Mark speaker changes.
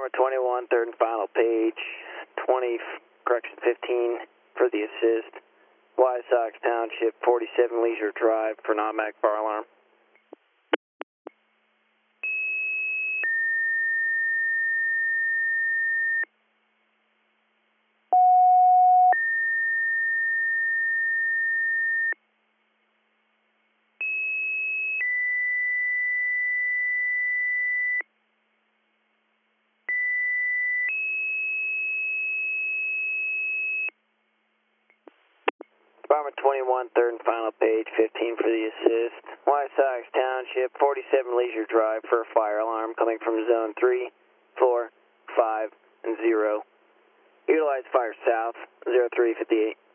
Speaker 1: Department 21, third and final page, 20, correction 15 for the assist. White Sox Township, 47 Leisure Drive for an automatic fire alarm. Department 21, third and final page, 15 for the assist. White Sox Township, 47 Leisure Drive for a fire alarm coming from zone 3, 4, 5, and 0. Utilize fire south, 0358.